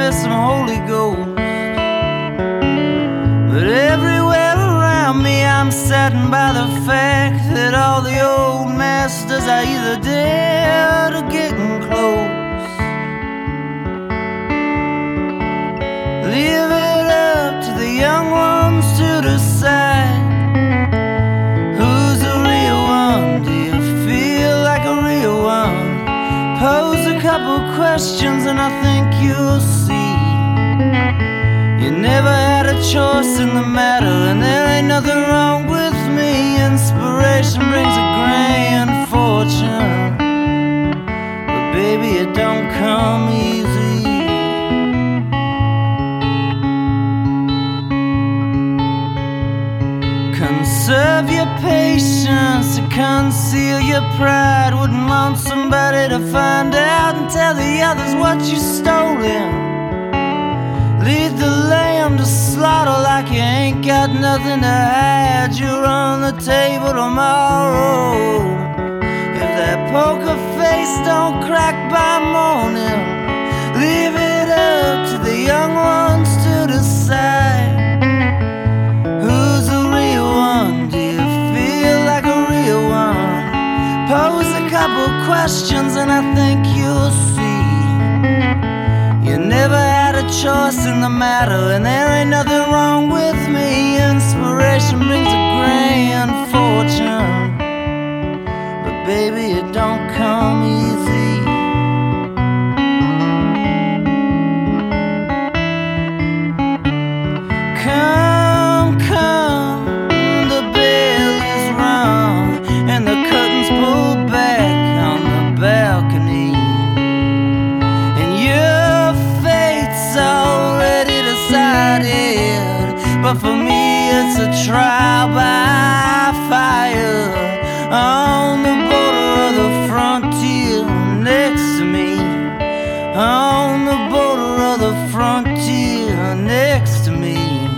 there's some Holy Ghost. But everywhere around me I'm saddened by the fact that all the old masters are either dead or getting close. Leave it up to the young ones to decide who's a real one. Do you feel like a real one? Pose a couple questions and I think you'll see you never had a choice in the matter, and there ain't nothing wrong with me. Inspiration brings a grand fortune, but baby, it don't come easy. Conserve your patience to conceal your pride. Wouldn't want somebody to find out and tell the others what you stolen. Lead the lamb to slaughter like you ain't got nothing to hide. You're on the table tomorrow. If that poker face don't crack by morning, leave it up to the young ones to decide who's a real one. Do you feel like a real one? Pose a couple questions and I think you'll see you never had a choice in the matter, and there ain't nothing wrong with me. Inspiration brings a grand fortune, but baby, it don't come easy. Come, come, the bell is rung and the curtains pulled back on the balcony, and your fate's already decided. But for me it's a trial by fire on the border of the frontier next to me. On the border of the frontier next to me.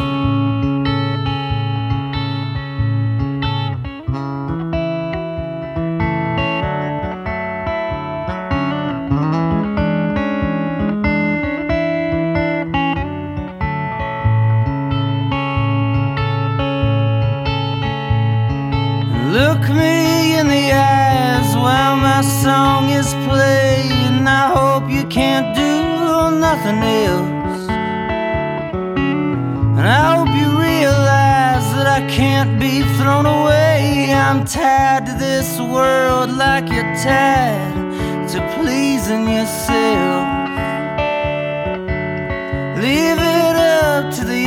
Look me in the eyes while my song is playing. I hope you can't do nothing else, and I hope you realize that I can't be thrown away. I'm tied to this world like you're tied to pleasing yourself. Leave it up to the